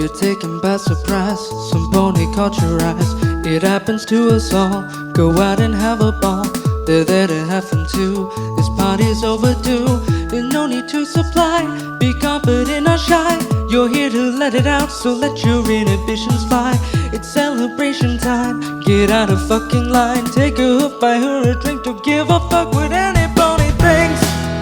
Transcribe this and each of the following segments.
You're taken by surprise, some pony caught your eyes. It happens to us all, go out and have a ball. They're there to have fun too, this party's overdue. There's no need to supply, be confident or shy. You're here to let it out, so let your inhibitions fly. It's celebration time, get out of fucking line. Take a hook, buy her a drink, don't give a fuck what anybody thinks.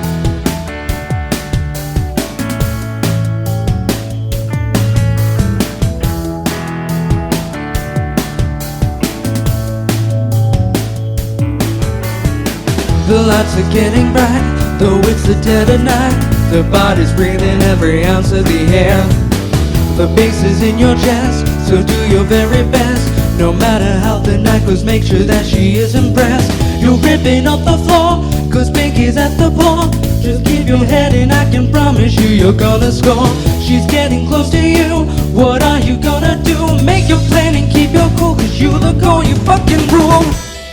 The lights are getting bright, though it's the dead of night. The body's breathing every ounce of the air. The bass is in your chest, so do your very best. No matter how the night goes, make sure that she is impressed. You're ripping up the floor, cause Pinky's at the ball. Just keep your head and I can promise you you're gonna score. She's getting close to you, what are you gonna do? Make your plan and keep your cool, cause you the goal, you fucking rule.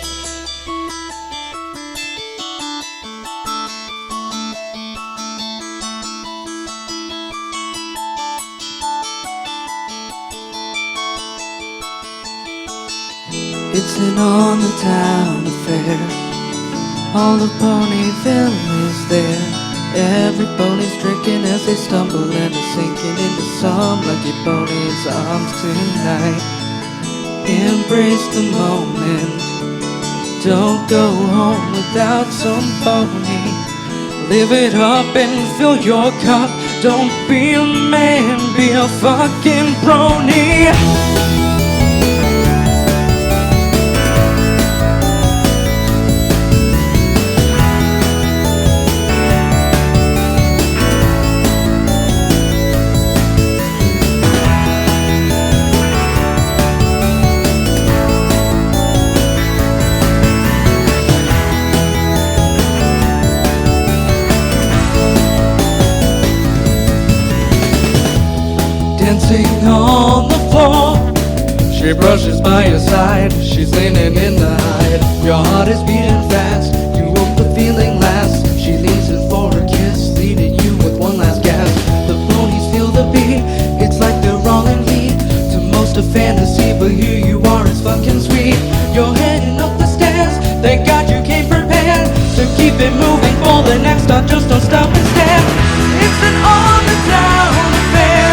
It's an on-the-town affair. All of Ponyville is there. Every pony's drinking as they stumble and are sinking into some lucky pony's arms tonight. Embrace the moment. Don't go home without some pony. Live it up and fill your cup. Don't be a man, be a fucking brony. Dancing on the floor, she brushes by your side. She's leaning in the hide. Your heart is beating fast, you hope the feeling lasts. She leans in for a kiss, leading you with one last gasp. The ponies feel the beat, it's like they're all in heat. To most a fantasy, but here you are, it's fucking sweet. You're heading up the stairs, thank God you came prepared. So keep it moving for the next stop, just don't stop and stare. It's an on-the-town affair.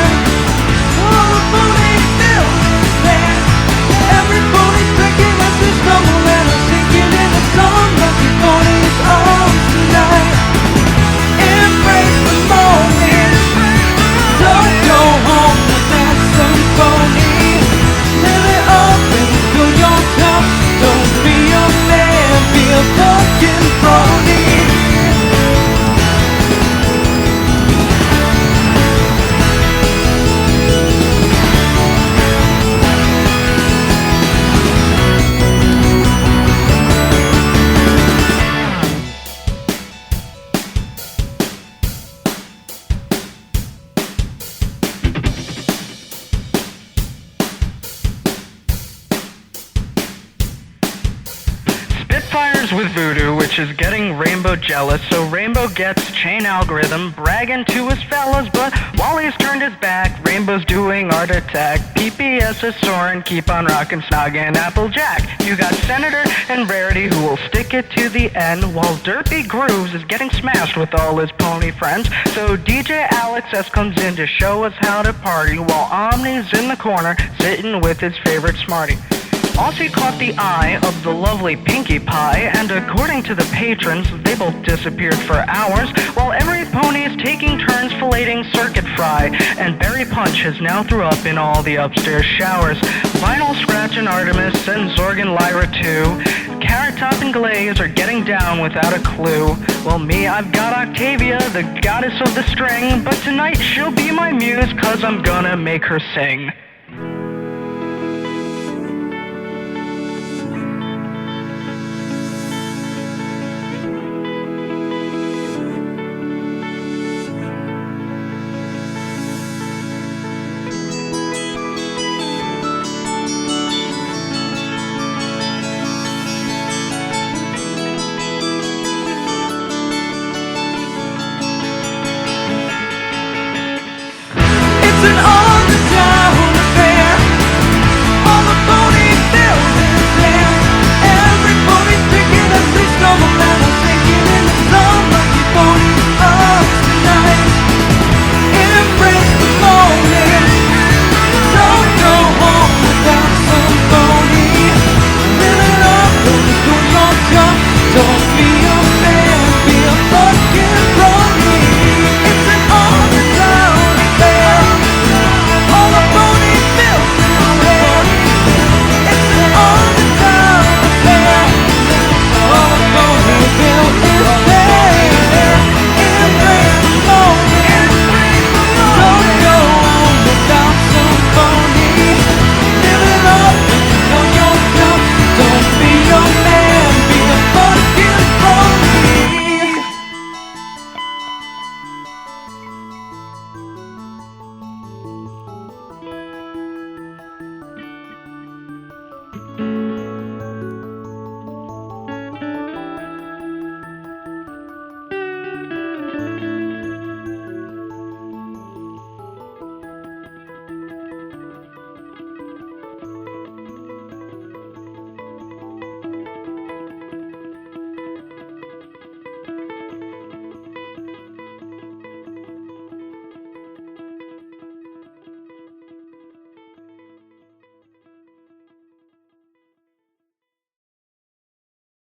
Spitfires with Voodoo, which is getting Rainbow jealous, so Rainbow gets Chain Algorithm bragging to his fellas, but while he's turned his back, Rainbow's doing Art Attack. PPS is soaring, keep on rockin', snoggin' Applejack. You got Senator and Rarity who will stick it to the end, while Derpy Grooves is getting smashed with all his pony friends. So DJ Alex S comes in to show us how to party, while Omni's in the corner sitting with his favorite Smarty. Aussie caught the eye of the lovely Pinkie Pie, and according to the patrons, they both disappeared for hours, while every pony is taking turns filleting Circuit Fry, and Berry Punch is now threw up in all the upstairs showers. Vinyl Scratch and Artemis and Zorg and Lyra too. Carrot Top and Glaze are getting down without a clue. Well, me, I've got Octavia, the goddess of the string, but tonight she'll be my muse, 'cause I'm gonna make her sing.